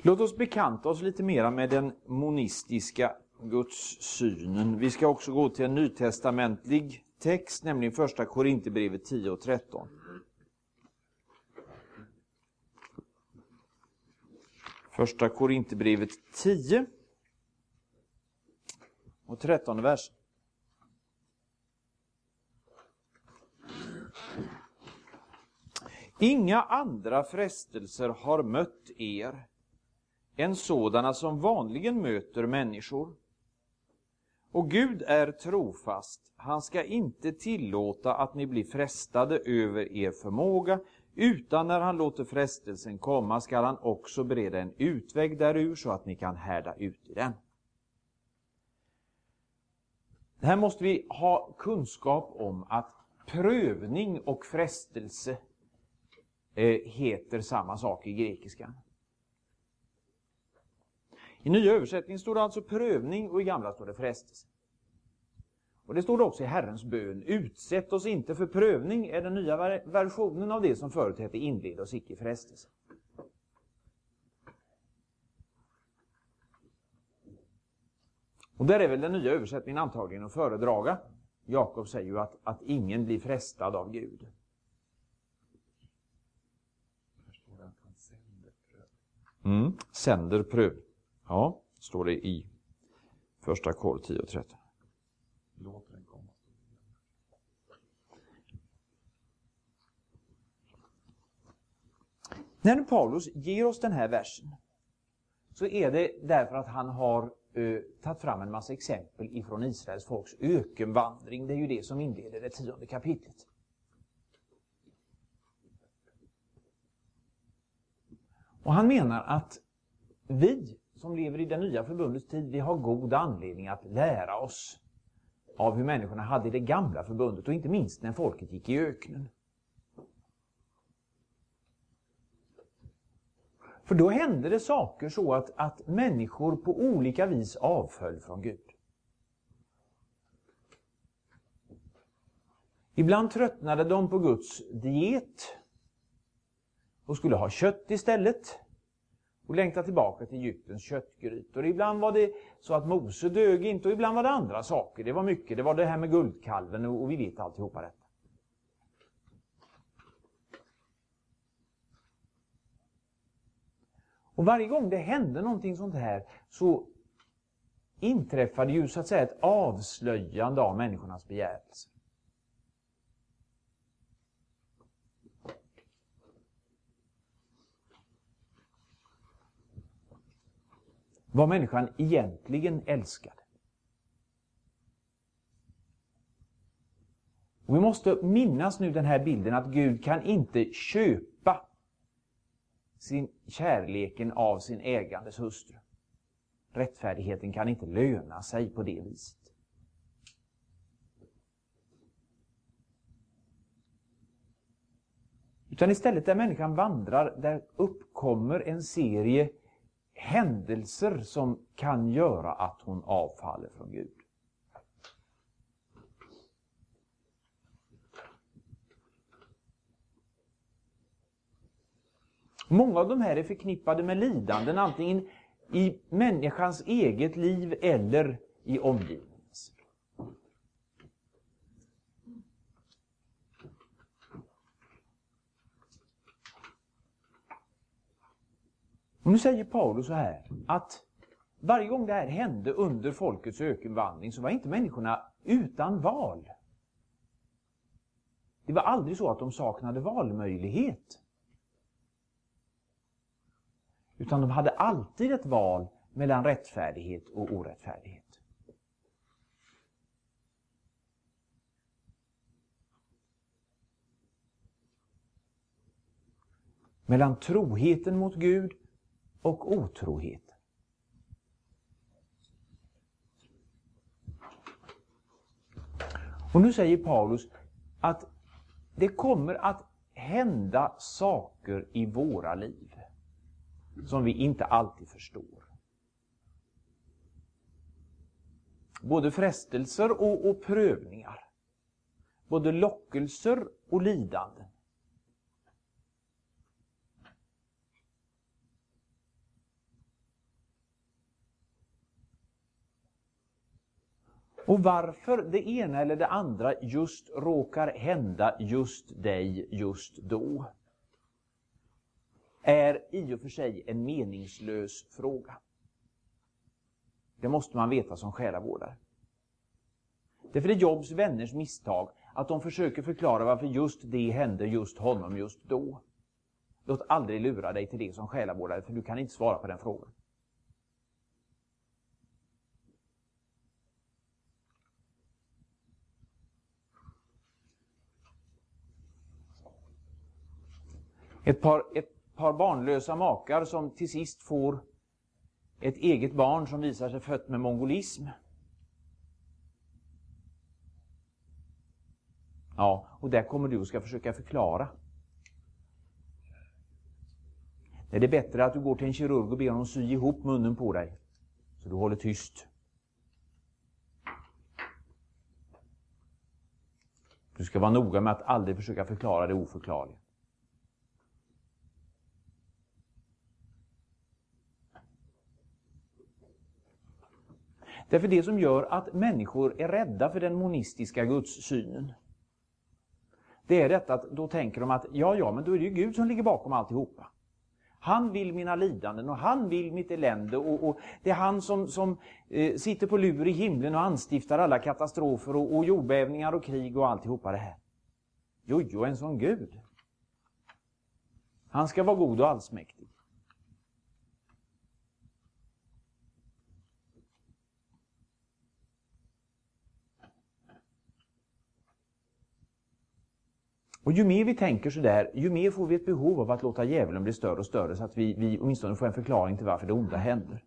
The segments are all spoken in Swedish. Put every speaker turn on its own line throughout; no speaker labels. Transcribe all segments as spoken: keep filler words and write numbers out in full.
Låt oss bekanta oss lite mera med den monistiska gudssynen. Vi ska också gå till en nytestamentlig text, nämligen första Korinthierbrevet tio och tretton. Första Korinthierbrevet tio och tretton vers. Inga andra frestelser har mött er än sådana som vanligen möter människor. Och Gud är trofast. Han ska inte tillåta att ni blir frestade över er förmåga, utan när han låter frestelsen komma ska han också bereda en utväg därur så att ni kan härda ut i den. Här måste vi ha kunskap om att prövning och frestelse eh, heter samma sak i grekiskan. I nya översättningen står det alltså prövning och i gamla står det frestelse. Och det står det också i Herrens bön. Utsätt oss inte för prövning är den nya versionen av det som förut hette inled oss icke i frestelse. Och där är väl den nya översättningen antagligen att föredraga. Jakob säger ju att, att ingen blir frestad av Gud. Mm, sänder pröv. Ja, står det i första Kor tio och tretton.
Låt den komma.
När nu Paulus ger oss den här versen så är det därför att han har uh, tagit fram en massa exempel ifrån Israels folks ökenvandring. Det är ju det som inleder det tionde kapitlet. Och han menar att vi som lever i den nya förbundets tid, vi har god anledning att lära oss av hur människorna hade i det gamla förbundet och inte minst när folket gick i öknen. För då hände det saker så att, att människor på olika vis avföll från Gud. Ibland tröttnade de på Guds diet och skulle ha kött istället och längta tillbaka till Egyptens köttgrytor. Ibland var det så att Mose dög inte och ibland var det andra saker. Det var mycket, det var det här med guldkalven och, och vi vet alltihopa detta. Och varje gång det hände någonting sånt här så inträffade ju så att säga ett avslöjande av människornas begärelse. Vad människan egentligen älskade. Och vi måste minnas nu den här bilden att Gud kan inte köpa sin kärleken av sin ägandes hustru. Rättfärdigheten kan inte löna sig på det viset. Utan istället där människan vandrar, där uppkommer en serie händelser som kan göra att hon avfaller från Gud. Många av de här är förknippade med lidanden, antingen i människans eget liv eller i omgivningens. Och nu säger Paulus så här, att varje gång det här hände under folkets ökenvandring så var inte människorna utan val. Det var aldrig så att de saknade valmöjlighet. Utan de hade alltid ett val mellan rättfärdighet och orättfärdighet. Mellan troheten mot Gud och otroheten. Och nu säger Paulus att det kommer att hända saker i våra liv som vi inte alltid förstår. Både frestelser och, och prövningar. Både lockelser och lidanden. Och varför det ena eller det andra just råkar hända just dig just då är i och för sig en meningslös fråga. Det måste man veta som själavårdare. Därför är det Jobs vänners misstag att de försöker förklara varför just det hände just honom just då. Låt aldrig lura dig till det som själavårdare, för du kan inte svara på den frågan. Ett par, ett par barnlösa makar som till sist får ett eget barn som visar sig fött med mongolism. Ja, och där kommer du och ska försöka förklara. Det är bättre att du går till en kirurg och ber honom sy ihop munnen på dig, så du håller tyst. Du ska vara noga med att aldrig försöka förklara det oförklarliga. Därför det som gör att människor är rädda för den monistiska gudssynen, det är detta att då tänker de att ja, ja, men då är det ju Gud som ligger bakom alltihopa. Han vill mina lidanden och han vill mitt elände och, och det är han som, som eh, sitter på lur i himlen och anstiftar alla katastrofer och, och jordbävningar och krig och alltihopa det här. Jo, jo, en sån Gud. Han ska vara god och allsmäktig. Och ju mer vi tänker så där, ju mer får vi ett behov av att låta djävulen bli större och större så att vi, vi åtminstone får en förklaring till varför det onda händer.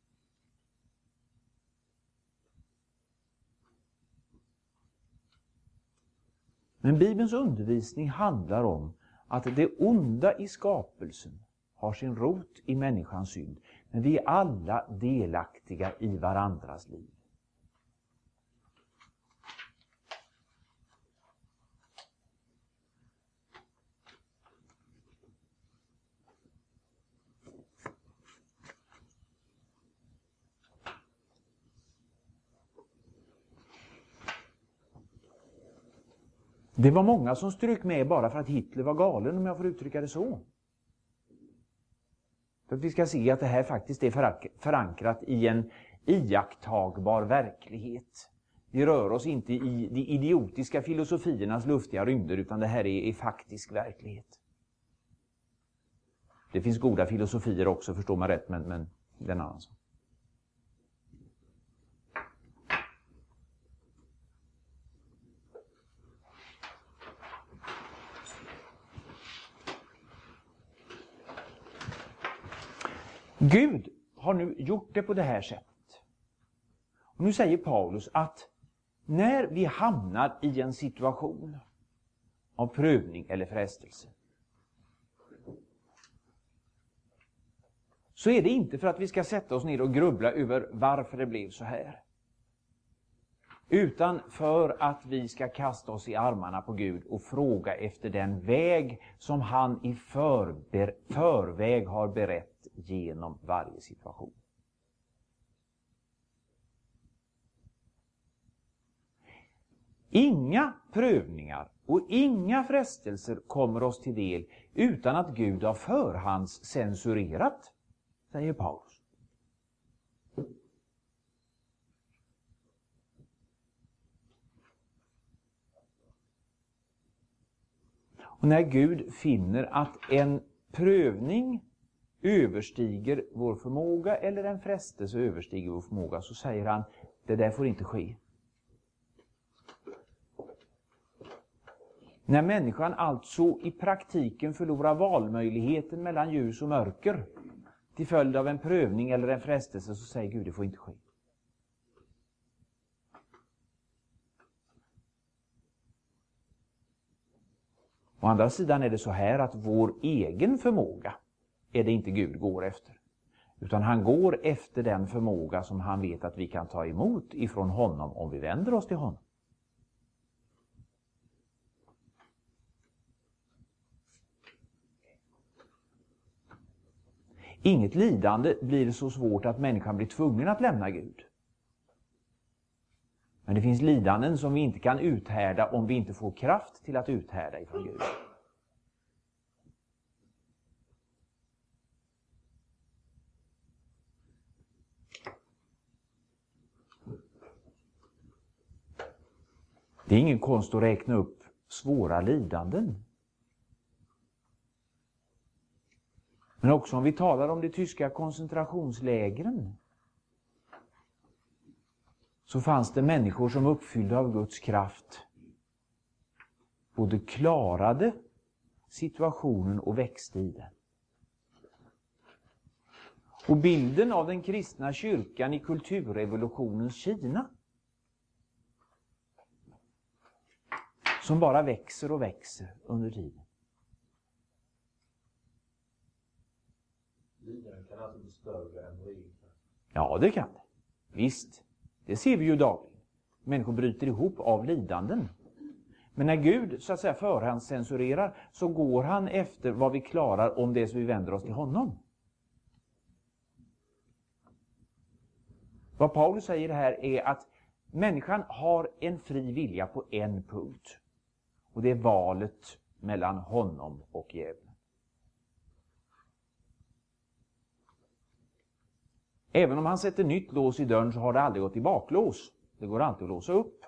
Men Bibelns undervisning handlar om att det onda i skapelsen har sin rot i människans synd. Men vi är alla delaktiga i varandras liv. Det var många som strök med bara för att Hitler var galen, om jag får uttrycka det så. För att vi ska se att det här faktiskt är förankrat i en iakttagbar verklighet. Vi rör oss inte i de idiotiska filosofiernas luftiga rymder, utan det här är, är faktisk verklighet. Det finns goda filosofier också, förstår man rätt, men, men det är en annan sak. Gud har nu gjort det på det här sättet. Och nu säger Paulus att när vi hamnar i en situation av prövning eller frestelse, så är det inte för att vi ska sätta oss ner och grubbla över varför det blev så här. Utan för att vi ska kasta oss i armarna på Gud och fråga efter den väg som han i förber, förväg har berett genom varje situation. Inga prövningar och inga frestelser kommer oss till del utan att Gud har förhands censurerat, säger Paulus. Och när Gud finner att en prövning överstiger vår förmåga eller en frestelse överstiger vår förmåga, så säger han, det där får inte ske. När människan alltså i praktiken förlorar valmöjligheten mellan ljus och mörker till följd av en prövning eller en frestelse, så säger Gud, det får inte ske. Å andra sidan är det så här att vår egen förmåga är det inte Gud går efter. Utan han går efter den förmåga som han vet att vi kan ta emot ifrån honom om vi vänder oss till honom. Inget lidande blir så svårt att människan blir tvungen att lämna Gud. Men det finns lidanden som vi inte kan uthärda om vi inte får kraft till att uthärda ifrån Gud. Det är ingen konst att räkna upp svåra lidanden. Men också om vi talar om de tyska koncentrationslägren, så fanns det människor som uppfyllda av Guds kraft både klarade situationen och växte i den. Och bilden av den kristna kyrkan i kulturrevolutionens Kina, som bara växer och växer under tiden.
Lidanden kan alltså bli större än vår egen.
Ja, det kan det. Visst. Det ser vi ju dagligen. Människor bryter ihop av lidanden. Men när Gud så att säga förhandscensurerar, så går han efter vad vi klarar om det som vi vänder oss till honom. Vad Paulus säger här är att människan har en fri vilja på en punkt. Och det är valet mellan honom och djävulen. Även om han sätter nytt lås i dörren, så har det aldrig gått i baklås. Det går alltid att låsa upp.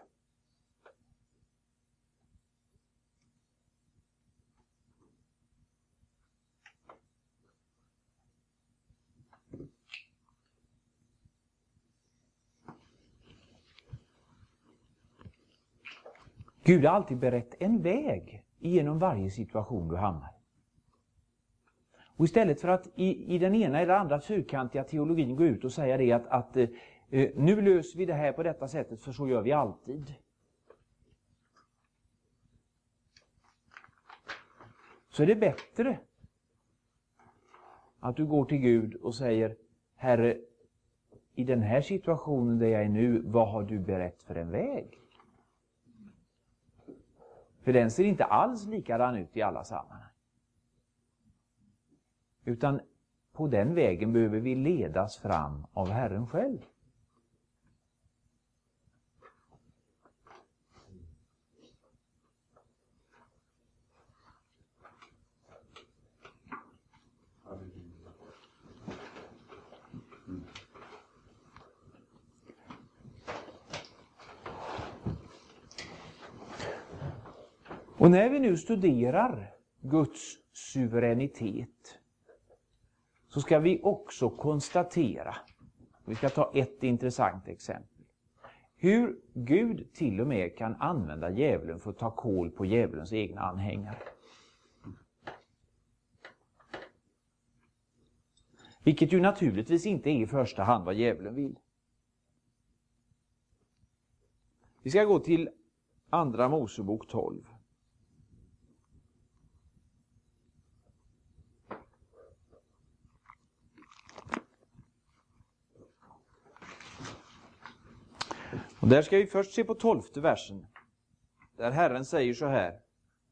Gud har alltid berett en väg genom varje situation du hamnar i. Och istället för att i, i den ena eller andra fyrkantiga teologin gå ut och säga det att, att eh, nu löser vi det här på detta sättet, för så gör vi alltid. Så är det bättre att du går till Gud och säger: Herre, i den här situationen där jag är nu, vad har du berett för en väg? För den ser inte alls likadan ut i alla sammanhang. Utan på den vägen behöver vi ledas fram av Herren själv. Och när vi nu studerar Guds suveränitet, så ska vi också konstatera, vi ska ta ett intressant exempel, hur Gud till och med kan använda djävulen för att ta kål på djävulens egna anhängare. Vilket ju naturligtvis inte är i första hand vad djävulen vill. Vi ska gå till Andra Mosebok tolv. Och där ska vi först se på tolfte versen, där Herren säger så här: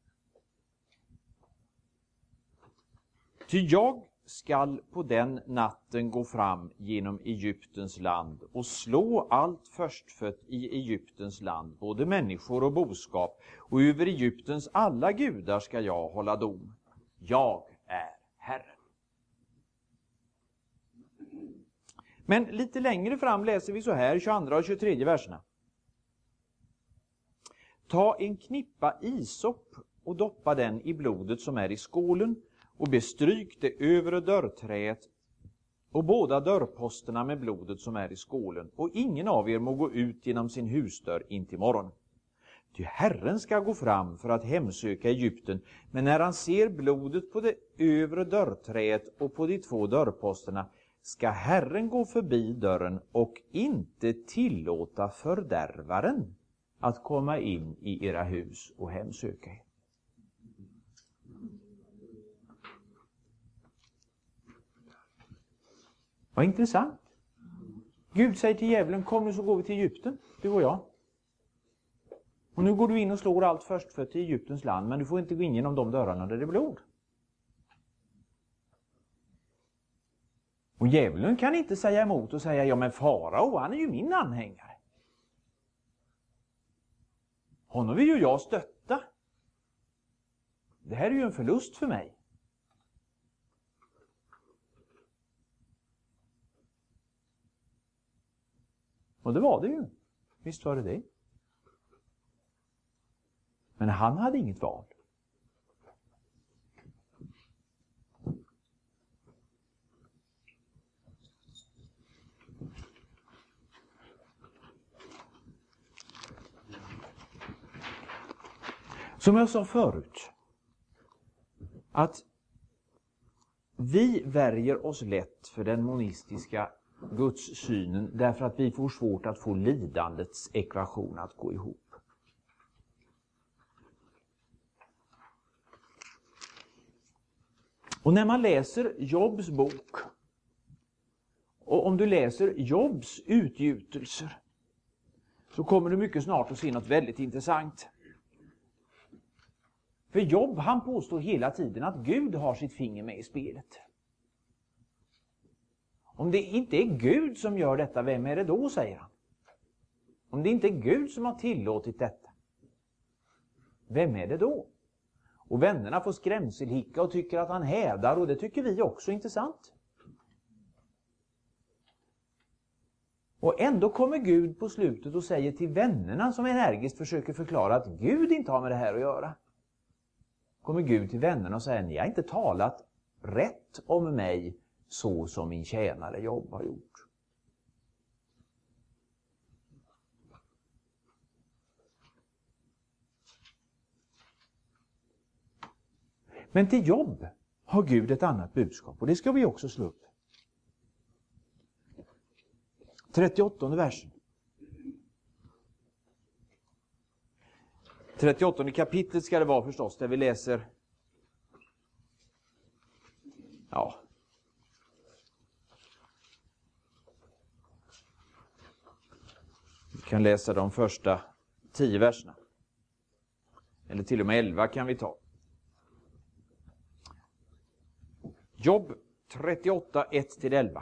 Ty jag skall på den natten gå fram genom Egyptens land och slå allt förstfött i Egyptens land, både människor och boskap, och över Egyptens alla gudar ska jag hålla dom. Jag är Herren. Men lite längre fram läser vi så här, tjugoandra och tjugotredje verserna. Ta en knippa isop och doppa den i blodet som är i skålen, och bestryk det övre dörrträet och båda dörrposterna med blodet som är i skålen, och ingen av er må gå ut genom sin husdörr in till morgon. Ty Herren ska gå fram för att hemsöka Egypten, men när han ser blodet på det övre dörrträet och på de två dörrposterna, ska Herren gå förbi dörren och inte tillåta fördärvaren att komma in i era hus och hemsöka er. Vad intressant. Gud säger till djävulen: kom nu så går vi till Egypten, du och jag. Och nu går du in och slår allt förstfött i Egyptens land, men du får inte gå in genom de dörrarna där det är blod. Och djävulen kan inte säga emot och säga: ja men farao, han är ju min anhängare. Honom vill ju jag stötta. Det här är ju en förlust för mig. Och det var det ju. Visst var det det. Men han hade inget val. Som jag sa förut, att vi värjer oss lätt för den monistiska gudssynen därför att vi får svårt att få lidandets ekvation att gå ihop. Och när man läser Jobs bok, och om du läser Jobs utgjutelser, så kommer du mycket snart att se något väldigt intressant. För Job, han påstår hela tiden att Gud har sitt finger med i spelet. Om det inte är Gud som gör detta, vem är det då, säger han? Om det inte är Gud som har tillåtit detta, vem är det då? Och vännerna får skrämselhicka och tycker att han hädar, och det tycker vi också är intressant. Och ändå kommer Gud på slutet och säger till vännerna, som energiskt försöker förklara att Gud inte har med det här att göra. Kommer Gud till vännerna och säger: ni har inte talat rätt om mig så som min tjänare Job har gjort. Men till Job har Gud ett annat budskap, och det ska vi också slå upp. trettioåttonde versen. trettioåttonde kapitlet ska det vara förstås, där vi läser, ja, vi kan läsa de första tio verserna. Eller till och med elva kan vi ta. Job trettioåtta, ett till elva.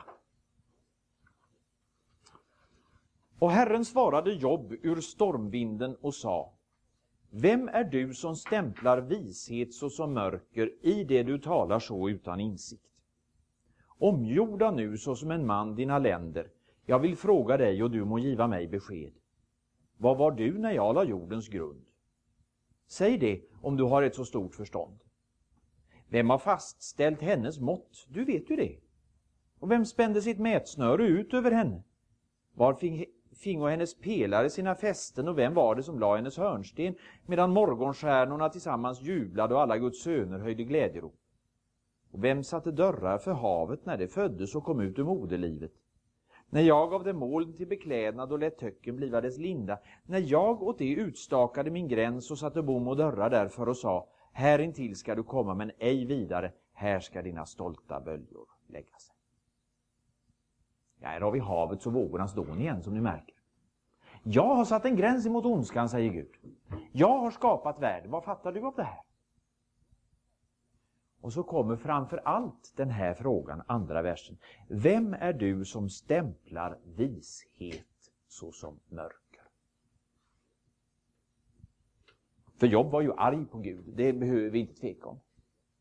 Och Herren svarade Job ur stormvinden och sa: vem är du som stämplar vishet så som mörker i det du talar så utan insikt? Omgjorda nu så som en man dina länder. Jag vill fråga dig och du må giva mig besked. Vad var du när jag la jordens grund? Säg det om du har ett så stort förstånd. Vem har fastställt hennes mått? Du vet ju det. Och vem spände sitt mätsnöre ut över henne? Var fing, fingo hennes pelare sina fästen, och vem var det som la hennes hörnsten, medan morgonstjärnorna tillsammans jublade och alla Guds söner höjde glädjerop? Och vem satte dörrar för havet när det föddes och kom ut ur moderlivet? När jag gav det moln till beklädnad och lät töcken bliva dess linda, när jag åt det utstakade min gräns och satte bom och dörrar därför och sa: här intill ska du komma, men ej vidare, här ska dina stolta böljor lägga sig. Ja, här har vi havets och vågornas dån igen, som ni märker. Jag har satt en gräns emot ondskan, säger Gud. Jag har skapat världen. Vad fattar du av det här? Och så kommer framför allt den här frågan, andra versen. Vem är du som stämplar vishet så som mörker? För Job var ju arg på Gud, det behöver vi inte tveka om.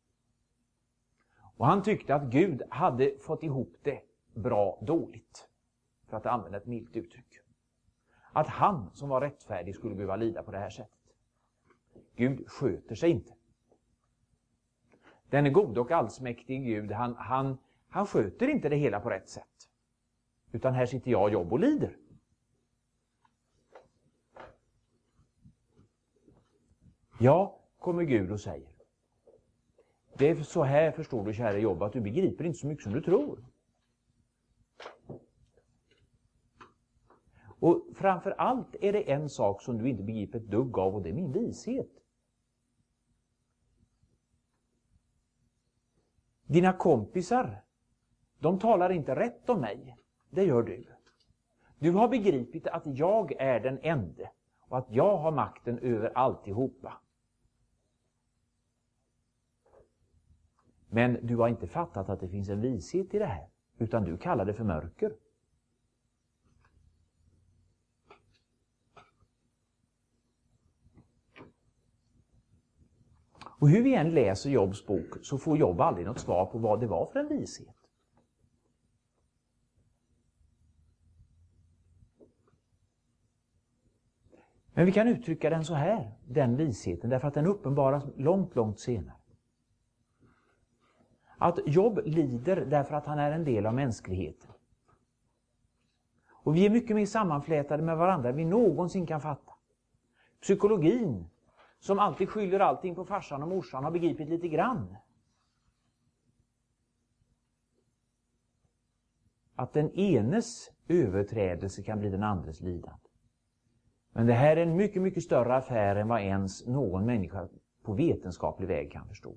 Och han tyckte att Gud hade fått ihop det bra dåligt, för att använda ett milt uttryck. Att han som var rättfärdig skulle behöva lida på det här sättet. Gud sköter sig inte. Den är god och allsmäktig Gud, han, han, han sköter inte det hela på rätt sätt. Utan här sitter jag, Job, och lider. Ja, kommer Gud och säger. Det är så här, förstår du, kära Job, att du begriper inte så mycket som du tror. Och framför allt är det en sak som du inte begriper ett dugg av, och det är min vishet. Dina kompisar, de talar inte rätt om mig. Det gör du. Du har begripit att jag är den ende och att jag har makten över alltihopa. Men du har inte fattat att det finns en vishet i det här, utan du kallar det för mörker.
Och hur vi än läser Jobs bok så får Job aldrig något svar på vad det var för en vishet. Men vi kan uttrycka den så här, den visheten, därför att den uppenbaras långt, långt senare. Att Job lider därför att han är en del av mänskligheten. Och vi är mycket mer sammanflätade med varandra än vi någonsin kan fatta. Psykologin, som alltid skyller allting på farsan och morsan, har begripit lite grann. Att den enes överträdelse kan bli den andres lidande. Men det här är en mycket, mycket större affär än vad ens någon människa på vetenskaplig väg kan förstå.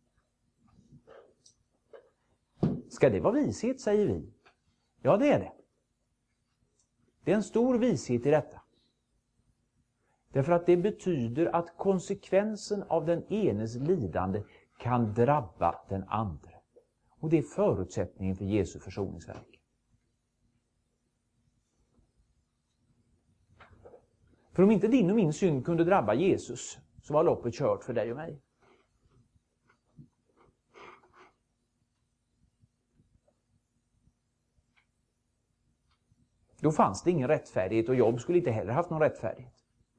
Ska det vara vishet, säger vi? Ja, det är det. Det är en stor vishet i detta. Därför att det betyder att konsekvensen av den enes lidande kan drabba den andra. Och det är förutsättningen för Jesu försoningsverk. För om inte din och min synd kunde drabba Jesus, så var loppet kört för dig och mig. Då fanns det ingen rättfärdighet, och Job skulle inte heller haft någon rättfärdighet.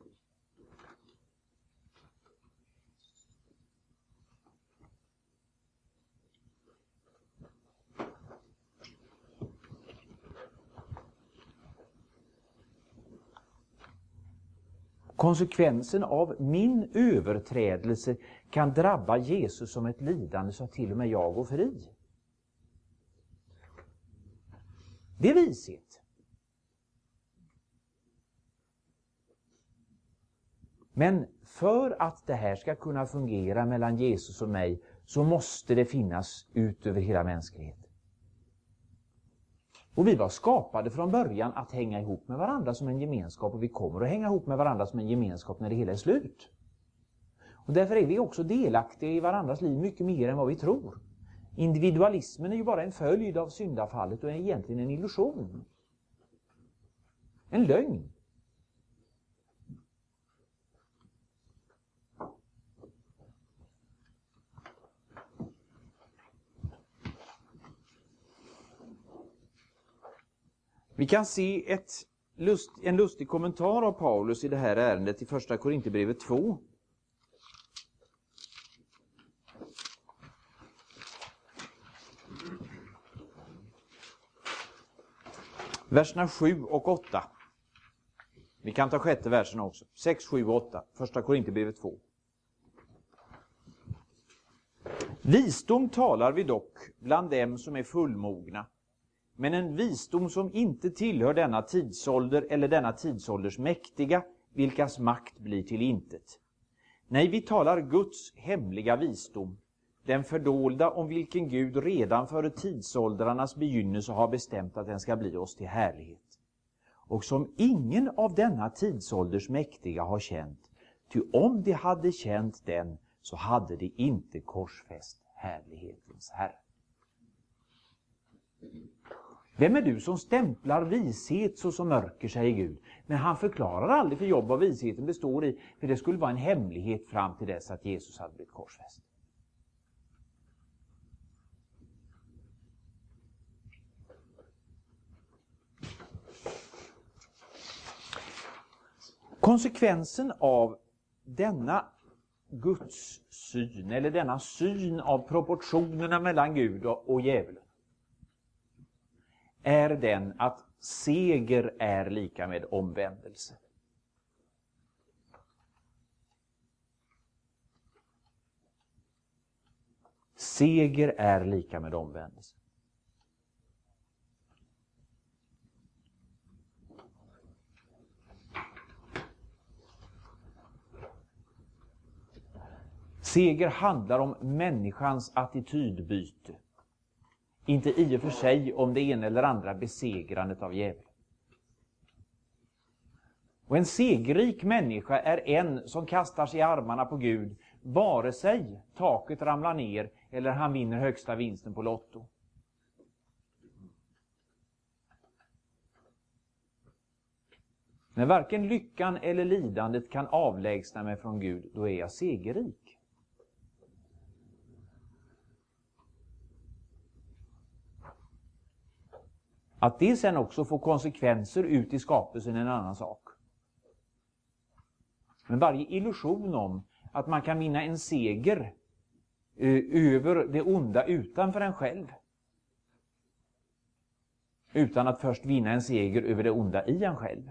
Konsekvensen av min överträdelse kan drabba Jesus som ett lidande så att till och med jag går fri. Det är vishet. Men för att det här ska kunna fungera mellan Jesus och mig så måste det finnas ut över hela mänskligheten. Och vi var skapade från början att hänga ihop med varandra som en gemenskap, och vi kommer att hänga ihop med varandra som en gemenskap när det hela är slut. Och därför är vi också delaktiga i varandras liv mycket mer än vad vi tror. Individualismen är ju bara en följd av syndafallet och är egentligen en illusion. En lögn.
Vi kan se ett lust, en lustig kommentar av Paulus i det här ärendet i första Korinthierbrevet två. Verserna sju och åtta. Vi kan ta sjätte versen också. sex, sju och åtta. Första Korinthierbrevet två. Visdom talar vi dock bland dem som är fullmogna. Men en visdom som inte tillhör denna tidsålder eller denna tidsålders mäktiga, vilkas makt blir till intet. Nej, vi talar Guds hemliga visdom, den fördolda om vilken Gud redan före tidsåldrarnas begynnelse har bestämt att den ska bli oss till härlighet. Och som ingen av denna tidsålders mäktiga har känt, ty om de hade känt den så hade de inte korsfäst härlighetens Herre. Vem är du som stämplar vishet så som mörker, säger Gud. Men han förklarar aldrig för Job vad visheten består i, för det skulle vara en hemlighet fram till dess att Jesus hade blivit korsfäst. Konsekvensen av denna Guds syn, eller denna syn av proportionerna mellan Gud och djävulen, är den att seger är lika med omvändelse. Seger är lika med omvändelse. Seger handlar om människans attitydbyte. Inte i och för sig om det ena eller andra besegrandet av djävulen. Och en segerrik människa är en som kastar sig i armarna på Gud, vare sig taket ramlar ner eller han vinner högsta vinsten på Lotto. När varken lyckan eller lidandet kan avlägsna mig från Gud, då är jag segerrik.
Att det sen också får konsekvenser ut i skapelsen är en annan sak. Men varje illusion om att man kan vinna en seger över det onda utanför en själv, utan att först vinna en seger över det onda i en själv,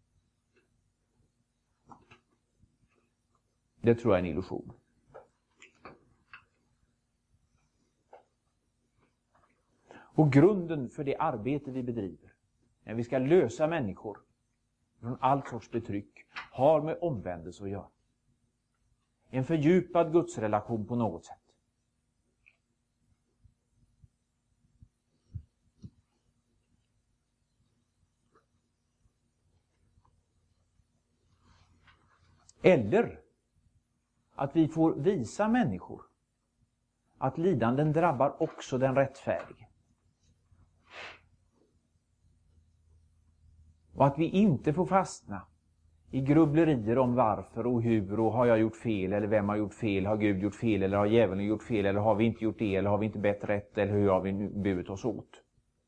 det tror jag är en illusion. Och grunden för det arbete vi bedriver, när vi ska lösa människor från allt sorts betryck, har med omvändelse att göra. En fördjupad gudsrelation på något sätt. Eller att vi får visa människor att lidanden drabbar också den rättfärdige. Och att vi inte får fastna i grubblerier om varför och hur och har jag gjort fel eller vem har gjort fel, har Gud gjort fel eller har djävulen gjort fel eller har vi inte gjort det eller har vi inte bett rätt eller hur har vi nu burit oss åt.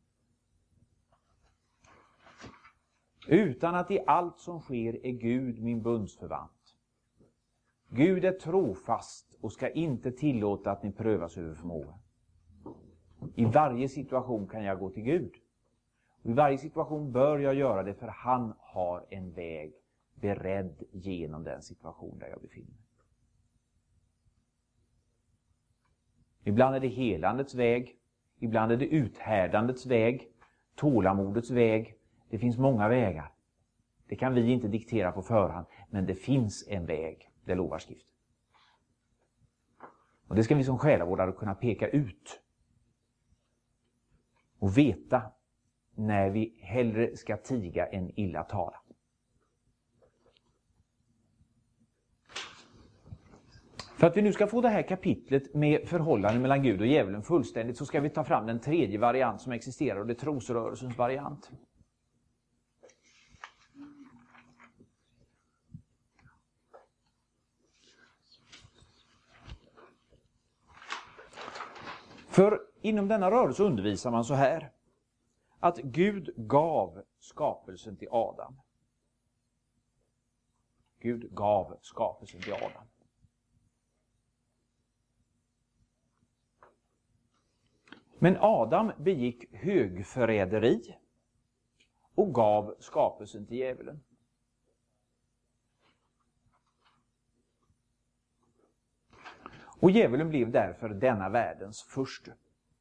Utan att i allt som sker är Gud min bundsförvant. Gud är trofast och ska inte tillåta att ni prövas över förmåga. I varje situation kan jag gå till Gud. Och i varje situation bör jag göra det, för han har en väg beredd genom den situation där jag befinner mig. Ibland är det helandets väg, ibland är det uthärdandets väg, tålamodets väg. Det finns många vägar. Det kan vi inte diktera på förhand, men det finns en väg, det lovar skriften. Och det ska vi som själavårdare kunna peka ut och veta när vi hellre ska tiga än illa tala. För att vi nu ska få det här kapitlet med förhållanden mellan Gud och djävulen fullständigt, så ska vi ta fram den tredje variant som existerar, och det är trosrörelsens variant. För inom denna rörelse undervisar man så här: att Gud gav skapelsen till Adam. Gud gav skapelsen till Adam. Men Adam begick högförräderi och gav skapelsen till djävulen. Och djävulen blev därför denna världens furste.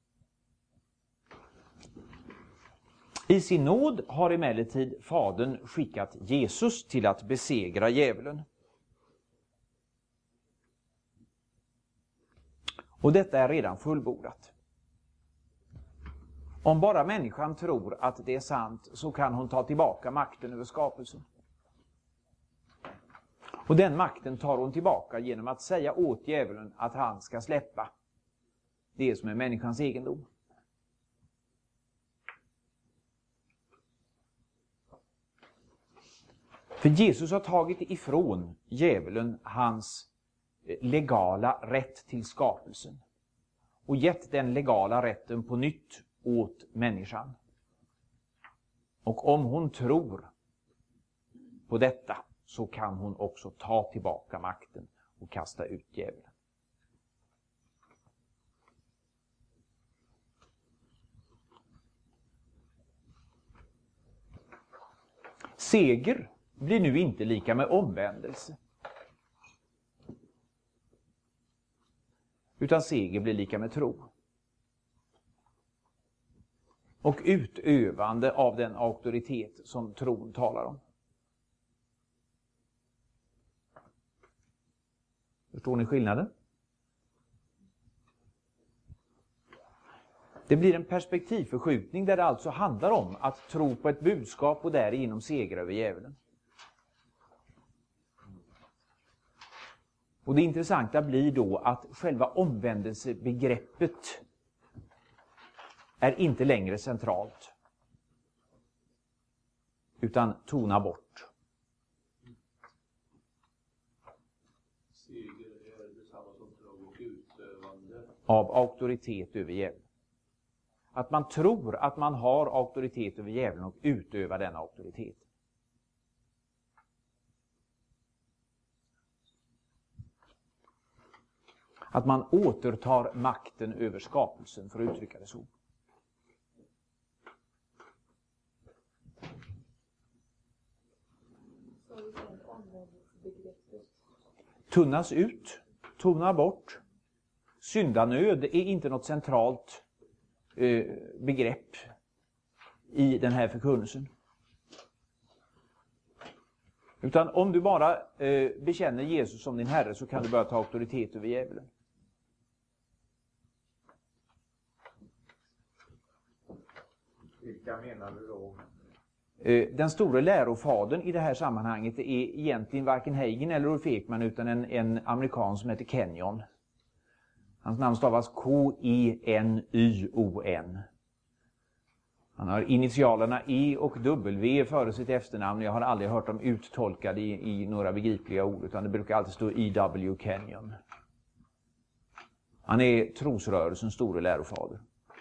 I sin nåd har emellertid Fadern skickat Jesus till att besegra djävulen. Och detta är redan fullbordat. Om bara människan tror att det är sant, så kan hon ta tillbaka makten över skapelsen. Och den makten tar hon tillbaka genom att säga åt djävulen att han ska släppa det som är människans egendom. För Jesus har tagit ifrån djävulen hans legala rätt till skapelsen och gett den legala rätten på nytt åt människan. Och om hon tror på detta, så kan hon också ta tillbaka makten och kasta ut djävulen. Seger blir nu inte lika med omvändelse, utan seger blir lika med tro. Och utövande av den auktoritet som tron talar om. Förstår ni skillnaden? Det blir en perspektivförskjutning där det alltså handlar om att tro på ett budskap och därigenom segra över djävulen. Och det intressanta blir då att själva omvändelsebegreppet är inte längre centralt, utan tona bort.
Seger är detsamma som tro och utövande
Av auktoritet över djävulen. Att man tror att man har auktoritet över djävulen och utövar den auktoritet. Att man återtar makten över skapelsen, för att uttrycka det så. Tunnas ut, tona bort. Syndanöd är inte något centralt eh, begrepp i den här förkunnelsen. Utan om du bara eh, bekänner Jesus som din Herre, så kan du börja ta auktoritet över djävulen.
Vilka menar du då?
Den store lärofadern i det här sammanhanget är egentligen varken Hagen eller Ulf Ekman, utan en, en amerikan som heter Kenyon. Hans namn stavas K E N Y O N. Han har initialerna E och W före sitt efternamn. Jag har aldrig hört dem uttolkade i, i några begripliga ord, utan det brukar alltid stå E W Kenyon. Han är trosrörelsens store lärofader.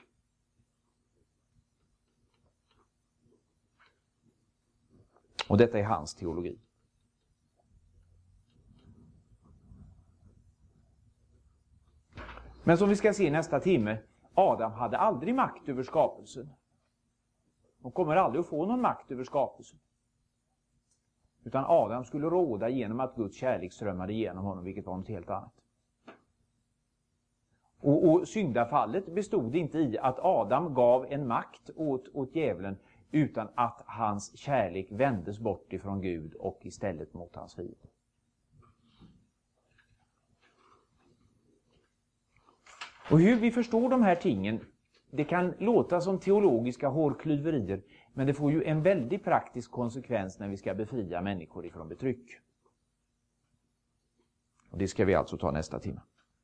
Och detta är hans teologi. Men som vi ska se nästa timme, Adam hade aldrig makt över skapelsen. Och kommer aldrig att få någon makt över skapelsen. Utan Adam skulle råda genom att Guds kärlek strömmade igenom honom, vilket var något helt annat. Och, och syndafallet bestod inte i att Adam gav en makt åt, åt djävulen, utan att hans kärlek vändes bort ifrån Gud och istället mot hans fiende. Och hur vi förstår de här tingen, det kan låta som teologiska hårklyverier, men det får ju en väldigt praktisk konsekvens när vi ska befria människor ifrån betryck. Och det ska vi alltså ta nästa timme.